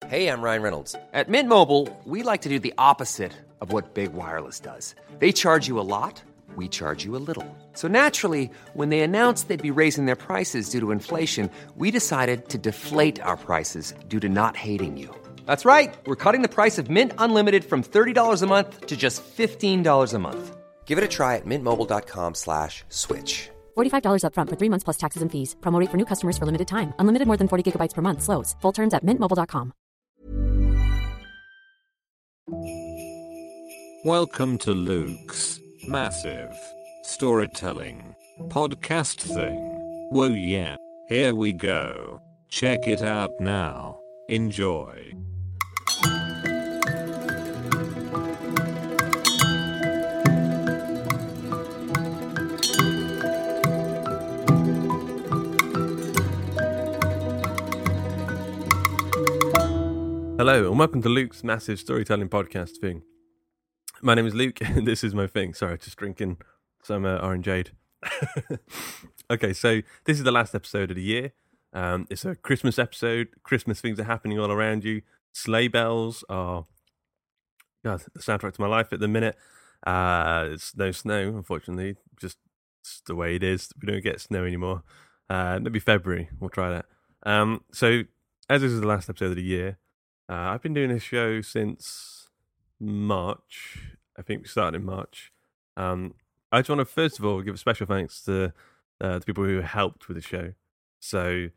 Hey, I'm Ryan Reynolds. At Mint Mobile, we like to do the opposite of what Big Wireless does. They charge you a lot, we charge you a little. So naturally, when they announced they'd be raising their prices due to inflation, we decided to deflate our prices due to not hating you. That's right. We're cutting the price of Mint Unlimited from $30 a month to just $15 a month. Give it a try at mintmobile.com/switch. $45 up front for 3 months plus taxes and fees. Promo rate for new customers for limited time. Unlimited more than 40 gigabytes per month. Slows full terms at mintmobile.com. Welcome to Luke's massive storytelling podcast thing. Whoa, yeah, here we go. Check it out now. Enjoy. Hello and welcome to Luke's massive storytelling podcast thing. My name is Luke and this is my thing. Sorry, just drinking some orangeade. Okay, so this is the last episode of the year. It's a Christmas episode. Christmas things are happening all around you. Sleigh bells are the soundtrack to my life at the minute. It's no snow, unfortunately. Just it's the way it is. We don't get snow anymore. Maybe February. We'll try that. So as this is the last episode of the year, I've been doing this show since March. I think we started in March. I just want to first of all give a special thanks to the people who helped with the show. So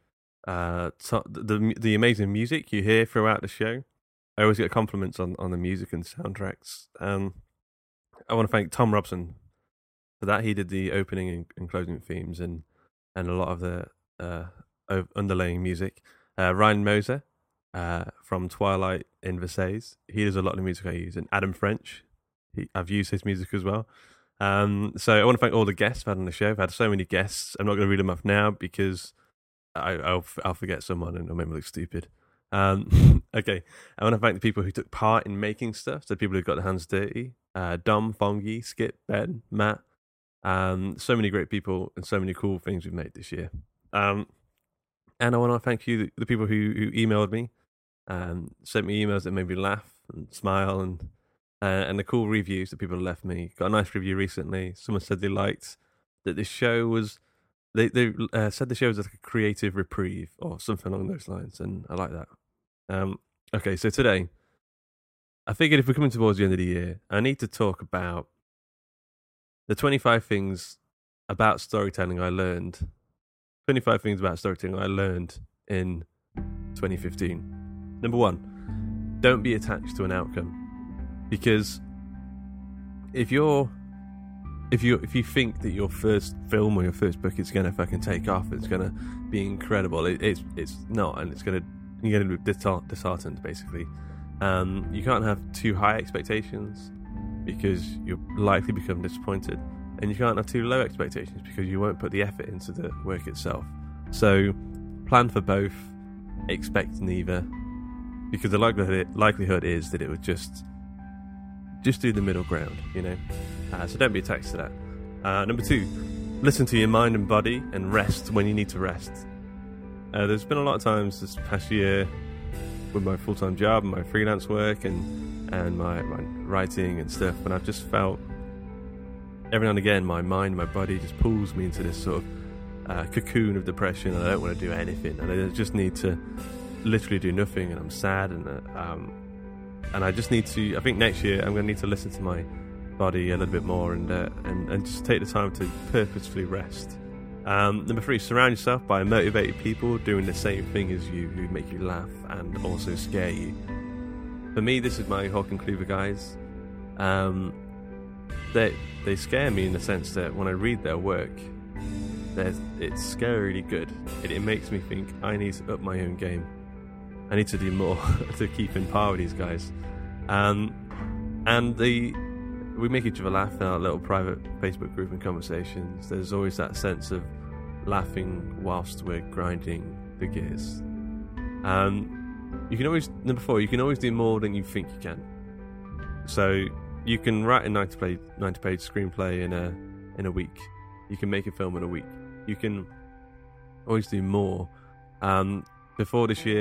the amazing music you hear throughout the show. I always get compliments on the music and soundtracks. I want to thank Tom Robson for that. He did the opening and closing themes and a lot of the underlaying music. Ryan Moser from Twilight in Versailles. He does a lot of the music I use. And Adam French, I've used his music as well. So I want to thank all the guests I've had on the show. I've had so many guests. I'm not going to read them off now because I'll forget someone and I'll make me look stupid. Okay, I want to thank the people who took part in making stuff. So people who got their hands dirty. Dom, Fongy, Skip, Ben, Matt. So many great people and so many cool things we've made this year. And I want to thank you, the people who emailed me, sent me emails that made me laugh and smile, and the cool reviews that people left me. Got a nice review recently. Someone said they liked that this show was. They said the show was like a creative reprieve or something along those lines, and I like that. Okay, so today, I figured if we're coming towards the end of the year, I need to talk about the 25 things about storytelling I learned. 25 things about storytelling I learned in 2015. Number 1, don't be attached to an outcome. Because if you think that your first film or your first book is gonna fucking take off, it's gonna be incredible, it's not, and you're gonna be disheartened basically. You can't have too high expectations because you'll likely become disappointed, and you can't have too low expectations because you won't put the effort into the work itself. So plan for both, expect neither, because the likelihood is that it would just do the middle ground, you know. So don't be attached to that. Number 2, listen to your mind and body and rest when you need to rest. There's been a lot of times this past year with my full-time job and my freelance work and my writing and stuff, and I've just felt every now and again my mind, my body just pulls me into this sort of cocoon of depression, and I don't want to do anything, and I just need to literally do nothing, and I'm sad, and I just need to. I think next year I'm going to need to listen to my body a little bit more and just take the time to purposefully rest. Number 3, surround yourself by motivated people doing the same thing as you, who make you laugh and also scare you. For me, this is my Hawk and Cleaver guys. They scare me in the sense that when I read their work, it's scarily good. It makes me think I need to up my own game. I need to do more to keep in par with these guys. We make each other laugh in our little private Facebook group and conversations. There's always that sense of laughing whilst we're grinding the gears. You can always, number 4, you can always do more than you think you can. So you can write a 90-page screenplay in a week. You can make a film in a week. You can always do more. Before this year,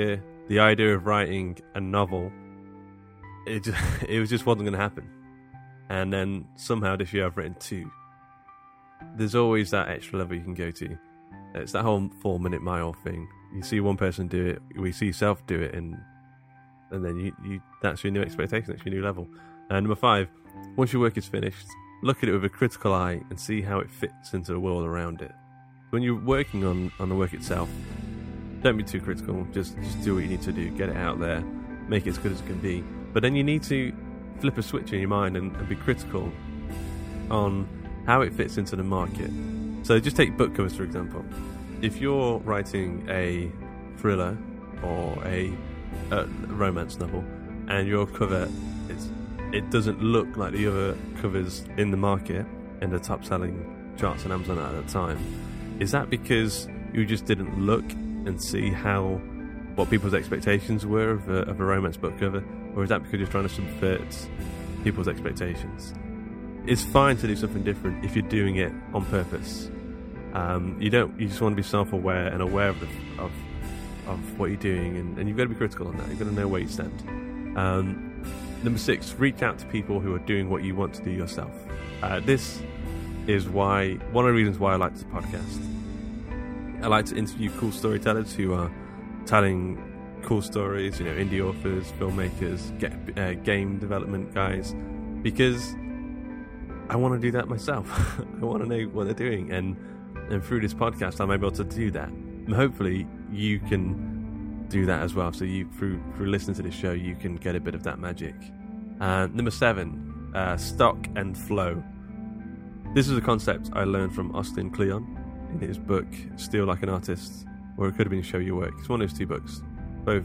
the idea of writing a novel, it just wasn't going to happen. And then somehow this year I've written 2. There's always that extra level you can go to. It's that whole 4-minute mile thing. You see one person do it, we see yourself do it, and then you that's your new expectation, that's your new level. And number 5, once your work is finished, look at it with a critical eye and see how it fits into the world around it. When you're working on the work itself, don't be too critical, just do what you need to do, get it out there, make it as good as it can be. But then you need to flip a switch in your mind and be critical on how it fits into the market. So just take book covers, for example. If you're writing a thriller or a romance novel and your cover it doesn't look like the other covers in the market in the top selling charts on Amazon at that time, is that because you just didn't look and see what people's expectations were of a romance book cover, or is that because you're trying to subvert people's expectations? It's fine to do something different if you're doing it on purpose. You just want to be self-aware and aware of what you're doing, and you've got to be critical on that. You've got to know where you stand. Number 6, reach out to people who are doing what you want to do yourself. This is one of the reasons why I like this podcast. I like to interview cool storytellers who are telling cool stories, indie authors, filmmakers, game development guys, because I want to do that myself. I want to know what they're doing, and through this podcast I'm able to do that. And hopefully you can do that as well. So you, through listening to this show, you can get a bit of that magic. Number 7, stock and flow. This is a concept I learned from Austin Kleon in his book Steal Like an Artist, or it could have been Show Your Work. It's one of those 2 books, but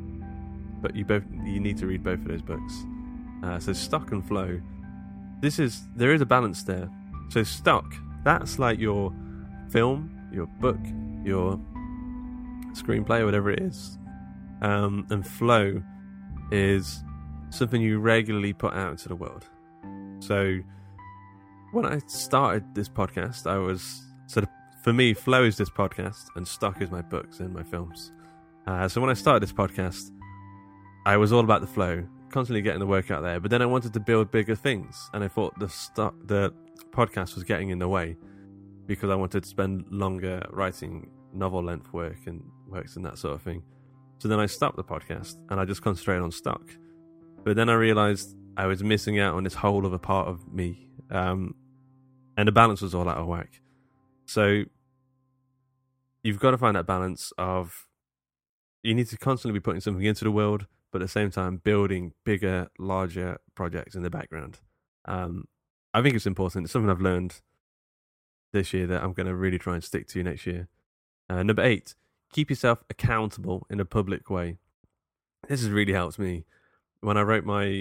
you need to read both of those books. So stock and flow, there is a balance there. So stock, that's like your film, your book, your screenplay, or whatever it is, and flow is something you regularly put out into the world. So when I started this podcast, I was for me, flow is this podcast and stock is my books and my films. So when I started this podcast, I was all about the flow, constantly getting the work out there, but then I wanted to build bigger things, and I thought the podcast was getting in the way because I wanted to spend longer writing novel length works and that sort of thing. So then I stopped the podcast and I just concentrated on stock. But then I realized I was missing out on this whole other part of me, and the balance was all out of whack. So you've got to find that balance of, you need to constantly be putting something into the world, but at the same time building bigger, larger projects in the background. I think it's important. It's something I've learned this year that I'm going to really try and stick to next year. Number 8, keep yourself accountable in a public way. This has really helped me. When I wrote the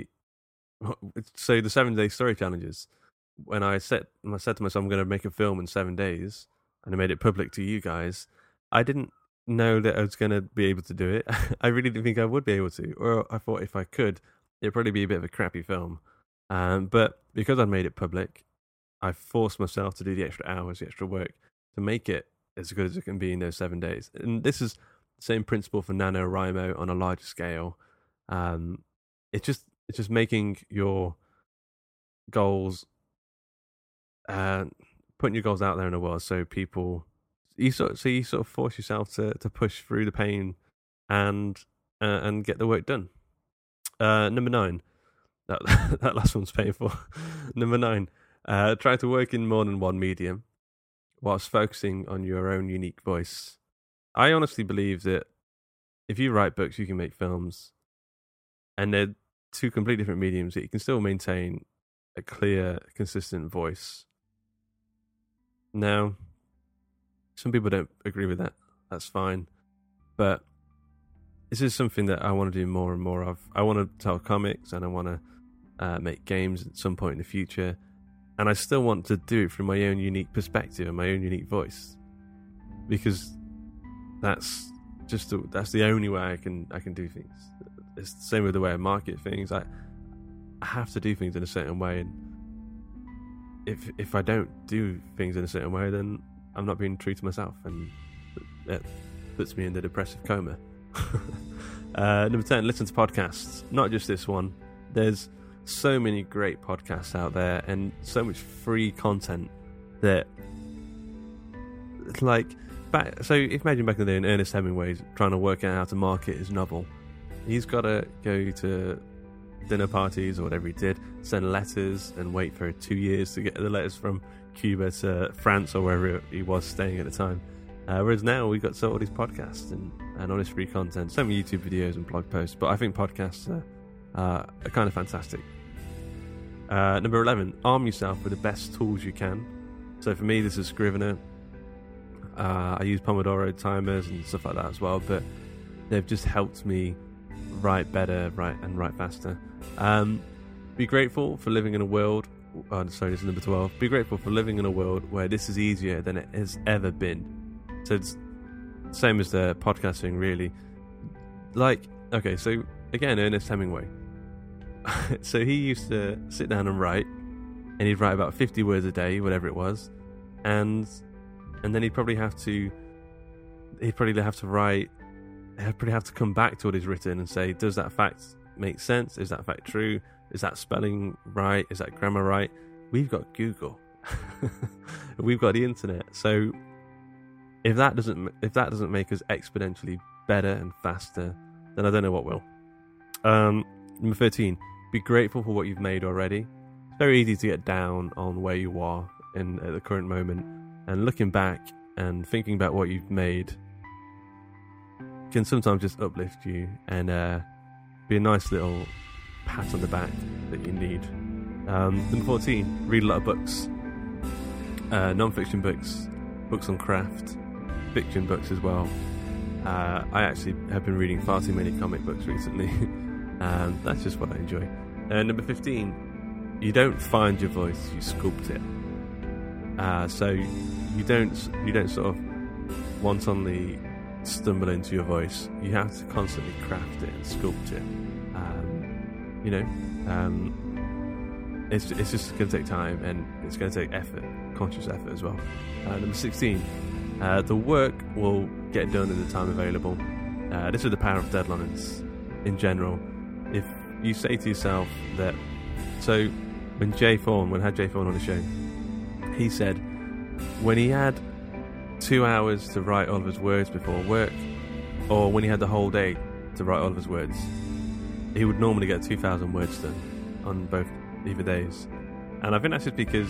7-day story challenges, when I said to myself I'm going to make a film in 7 days, and I made it public to you guys, I didn't know that I was going to be able to do it. I really didn't think I would be able to, or I thought if I could, it'd probably be a bit of a crappy film. But because I made it public, I forced myself to do the extra hours, the extra work, to make it as good as it can be in those 7 days. And this is the same principle for NaNoWriMo on a larger scale. It's just making your goals, putting your goals out there in the world, so you sort of force yourself to push through the pain and get the work done. Number 9, that last one's painful. Number 9, try to work in more than one medium whilst focusing on your own unique voice. I honestly believe that if you write books, you can make films, and they're 2 completely different mediums, that you can still maintain a clear, consistent voice. Now, some people don't agree with that. That's fine. But this is something that I want to do more and more of. I want to tell comics, and I want to make games at some point in the future. And I still want to do it from my own unique perspective and my own unique voice, because that's the only way I can do things. It's the same with the way I market things. I have to do things in a certain way, and if I don't do things in a certain way, then I'm not being true to myself, and that puts me in the depressive coma. Number 10, listen to podcasts. Not just this one. There's so many great podcasts out there and so much free content that, like, imagine back in the day, Ernest Hemingway's trying to work out how to market his novel. He's got to go to dinner parties or whatever he did, send letters and wait for 2 years to get the letters from Cuba to France or wherever he was staying at the time. Whereas now we've got all these podcasts and all this free content, so many YouTube videos and blog posts, but I think podcasts are kind of fantastic. Number 11, arm yourself with the best tools you can. So for me, this is Scrivener. I use Pomodoro timers and stuff like that as well, but they've just helped me write better, write faster. Be grateful for living in a world. This is number 12. Be grateful for living in a world where this is easier than it has ever been. So it's same as the podcasting, really. Like, okay, so again, Ernest Hemingway. So he used to sit down and write, and he'd write about 50 words a day, whatever it was, and then he'd probably have to come back to what he's written and say, does that fact make sense? Is that fact true? Is that spelling right? Is that grammar right? We've got Google. We've got the internet. So if that doesn't make us exponentially better and faster, then I don't know what will. Number 13, be grateful for what you've made already. It's very easy to get down on where you are at the current moment, and looking back and thinking about what you've made can sometimes just uplift you and be a nice little pat on the back that you need. Number 14, read a lot of books. Non-fiction books on craft, fiction books as well. I actually have been reading far too many comic books recently. That's just what I enjoy. Number 15, you don't find your voice, you sculpt it. So you don't sort of wantonly stumble into your voice. You have to constantly craft it and sculpt it. It's just going to take time, and it's going to take effort, conscious effort as well. Number 16, the work will get done in the time available. This is the power of deadlines in general. If you say to yourself that, so when I had Jay Fawn on the show, he said when he had 2 hours to write all of his words before work, or when he had the whole day to write all of his words, he would normally get 2,000 words done on either days. And I think that's just because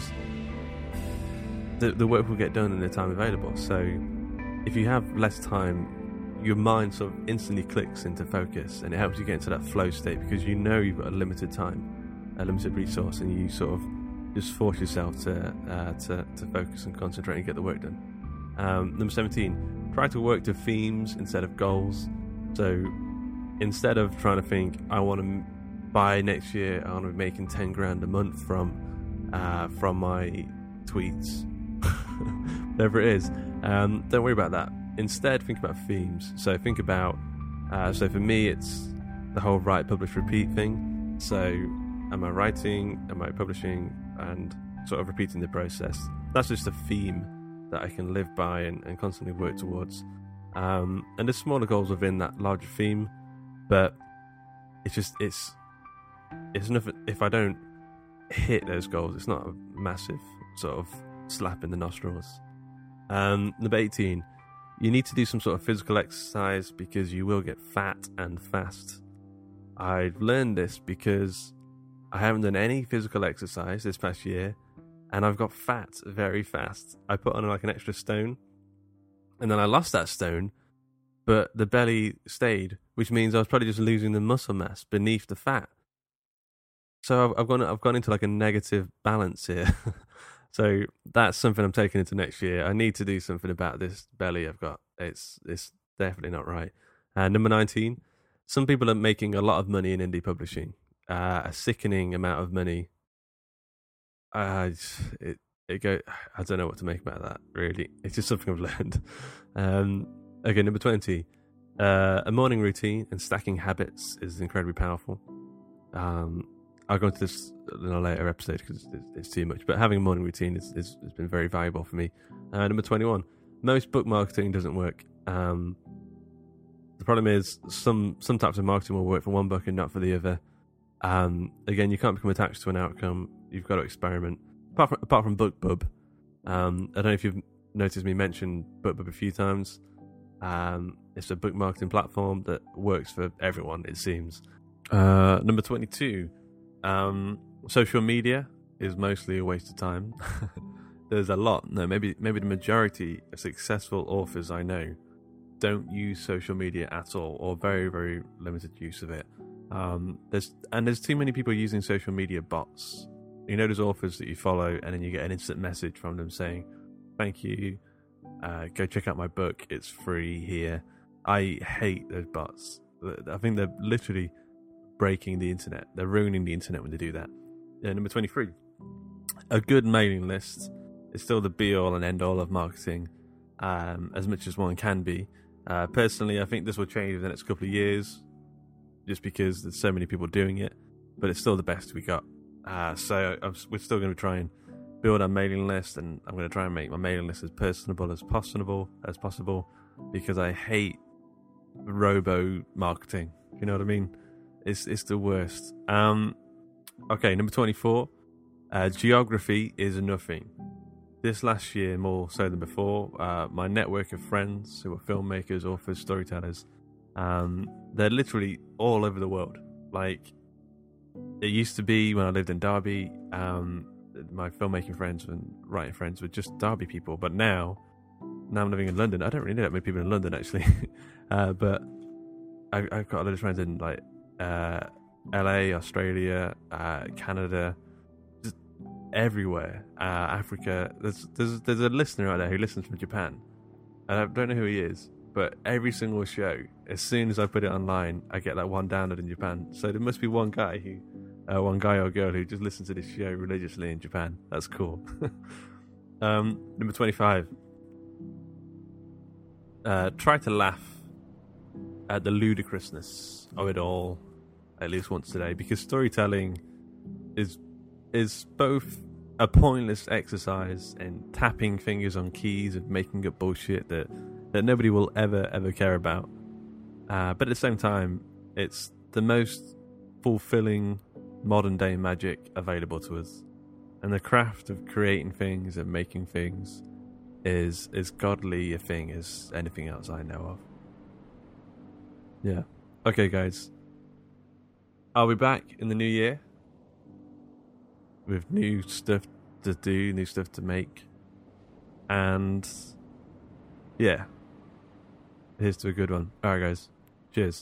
the work will get done in the time available. So if you have less time, your mind sort of instantly clicks into focus, and it helps you get into that flow state because you know you've got a limited time, a limited resource, and you sort of just force yourself to focus and concentrate and get the work done. Number 17, try to work to themes instead of goals. So instead of trying to think, I want to by next year I want to be making 10 grand a month from my tweets, whatever it is, don't worry about that. Instead, think about themes. So think about, so for me, it's the whole write, publish, repeat thing. So am I writing, am I publishing, and sort of repeating the process. That's just a theme that I can live by and constantly work towards. And there's smaller goals within that larger theme, but it's enough. If I don't hit those goals, it's not a massive sort of slap in the nostrils. Number 18, you need to do some sort of physical exercise because you will get fat and fast. I've learned this because I haven't done any physical exercise this past year, and I've got fat very fast. I put on like an extra stone, and then I lost that stone, but the belly stayed, which means I was probably just losing the muscle mass beneath the fat. So I've gone into like a negative balance here. So that's something I'm taking into next year. I need to do something about this belly I've got. It's definitely not right. Number 19, some people are making a lot of money in indie publishing, a sickening amount of money. I don't know what to make about that, really. It's just something I've learned. Okay, number 20, a morning routine and stacking habits is incredibly powerful. I'll go into this in a later episode because it's too much, but having a morning routine has been very valuable for me. Number 21, most book marketing doesn't work. The problem is some types of marketing will work for one book and not for the other. Again, you can't become attached to an outcome. You've got to experiment. Apart from BookBub, I don't know if you've noticed me mention BookBub a few times. It's a book marketing platform that works for everyone, it seems. Number 22. Social media is mostly a waste of time. There's a lot. No, maybe the majority of successful authors I know don't use social media at all, or very, very limited use of it. There's too many people using social media bots. You know, there's authors that you follow, and then you get an instant message from them saying, "Thank you. Go check out my book. It's free here." I hate those bots. I think they're literally breaking the internet. They're ruining the internet when they do that. Number 23. A good mailing list is still the be-all and end-all of marketing, as much as one can be. Personally, I think this will change in the next couple of years, just because there's so many people doing it, but it's still the best we got. So we're still going to try and build our mailing list, and I'm going to try and make my mailing list as personable as possible, because I hate robo marketing. You know what I mean? It's the worst. Okay, number 24. Geography is nothing. This last year, more so than before, my network of friends who are filmmakers, authors, storytellers, they're literally all over the world. Like, it used to be when I lived in Derby, my filmmaking friends and writing friends were just Derby people, but now I'm living in London. I don't really know that many people in London, actually. But I've got a lot of friends in, like, LA, Australia, Canada, just everywhere, Africa. There's a listener out there who listens from Japan, and I don't know who he is, but every single show, as soon as I put it online, I get that one download in Japan. So there must be one guy or girl who just listens to this show religiously in Japan. That's cool. Number 25. Try to laugh at the ludicrousness of it all at least once today, because storytelling is both a pointless exercise in tapping fingers on keys and making up bullshit that nobody will ever care about, but at the same time, it's the most fulfilling modern day magic available to us, and the craft of creating things and making things is as godly a thing as anything else I know of. Yeah. Okay, guys. I'll be back in the new year with new stuff to do, new stuff to make. And yeah, here's to a good one. Alright, guys. Cheers.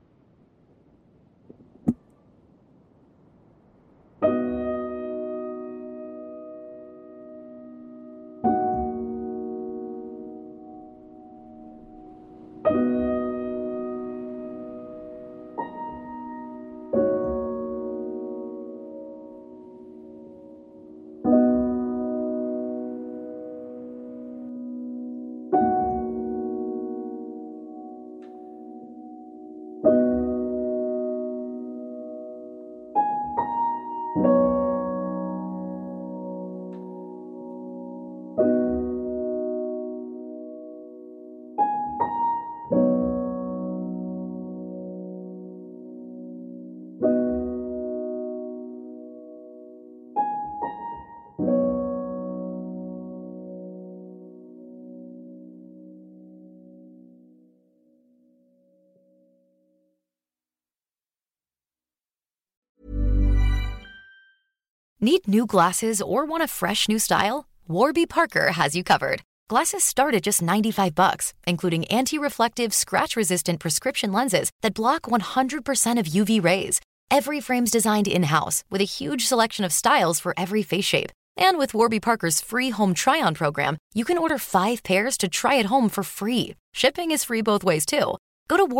Need new glasses or want a fresh new style? Warby Parker has you covered. Glasses start at just $95, including anti-reflective, scratch-resistant prescription lenses that block 100% of UV rays. Every frame's designed in-house with a huge selection of styles for every face shape. And with Warby Parker's free home try-on program, you can order 5 pairs to try at home for free. Shipping is free both ways, too. Go to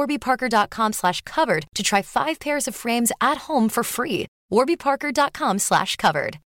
warbyparker.com/covered to try 5 pairs of frames at home for free. warbyparker.com/covered.